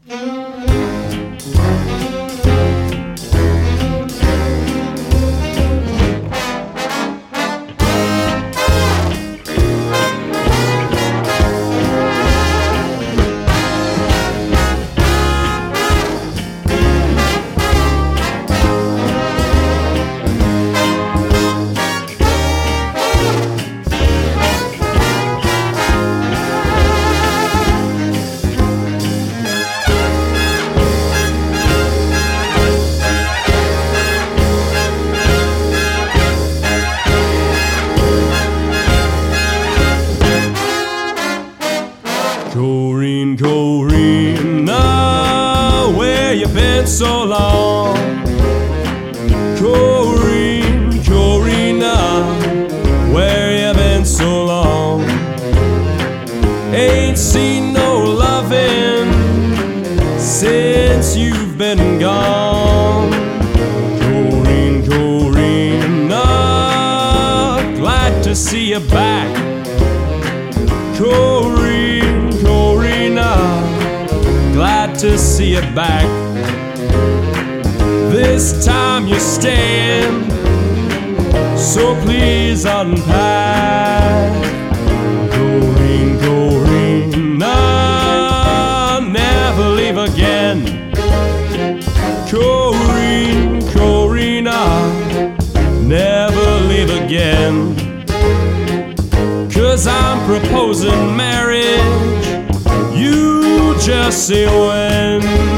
Corrine, Corrine, where you been so long? Corrine, Corrine, where you been so long? Ain't seen no loving since you've been gone. Corrine, Corrine, glad to see you back. Corrine, glad to see you back. This time you're staying, so please unpack. Corrine, Corrine, never leave again. Corrine, Corrine, never leave again. 'Cause I'm proposing marriage, you just say when.